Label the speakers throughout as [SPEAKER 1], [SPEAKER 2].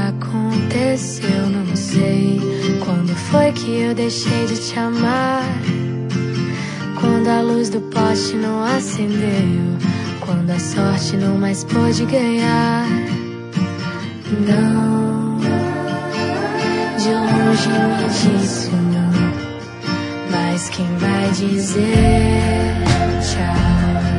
[SPEAKER 1] aconteceu, não sei. Quando foi que eu deixei de te amar? Quando a luz do poste não acendeu, quando a sorte não mais pôde ganhar. Não, de longe me disse não, mas quem vai dizer tchau?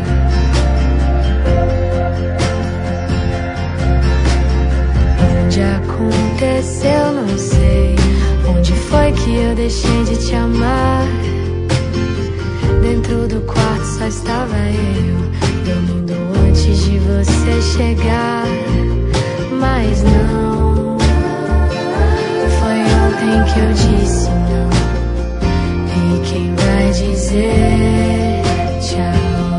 [SPEAKER 1] Onde aconteceu, não sei. Onde foi que eu deixei de te amar? Dentro do quarto só estava eu, dormindo antes de você chegar. Mas não, foi ontem que eu disse não. E quem vai dizer tchau?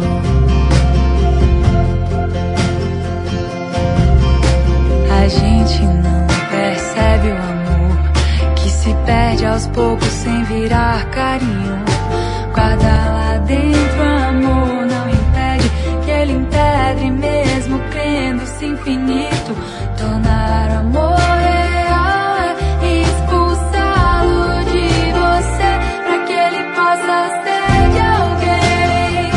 [SPEAKER 2] A gente não percebe o amor que se perde aos poucos sem virar carinho. Guarda lá dentro, amor, não impede que ele empedre, mesmo crendo-se infinito. Tornar o amor real e expulsá-lo de você, pra que ele possa ser de alguém.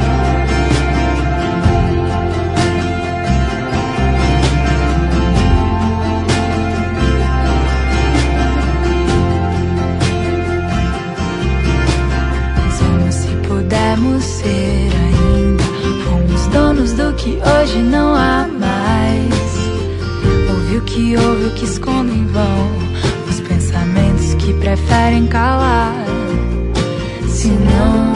[SPEAKER 2] Somos, se pudermos ser ainda, fomos donos do que hoje não há mais. Ouve o que ouve, o que esconde em vão, os pensamentos que preferem calar. Se não